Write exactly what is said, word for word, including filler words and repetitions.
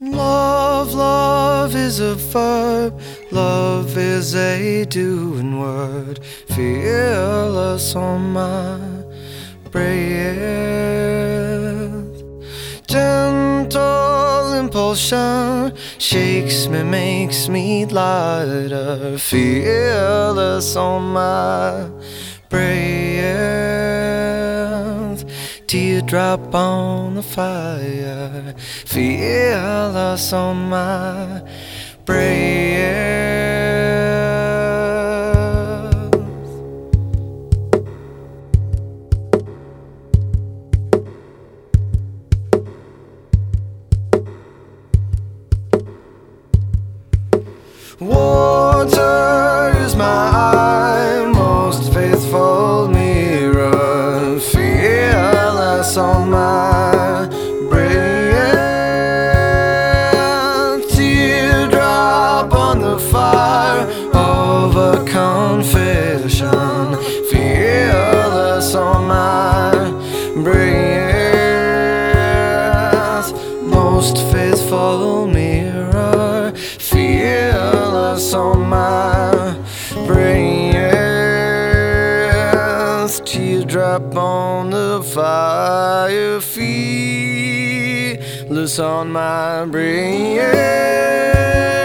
Love, love is a verb, love is a doing word, fearless on my breath. Gentle impulsion shakes me, makes me lighter, fearless on my breath. Teardrop on the fire, fearless on my breath. Water is my most faithful mirror, fearless on my breath. Teardrop on the fire of a confession, fearless on my breath. Most faithful mirror, fearless on my breath. Teardrop on the fire, fearless on my breath.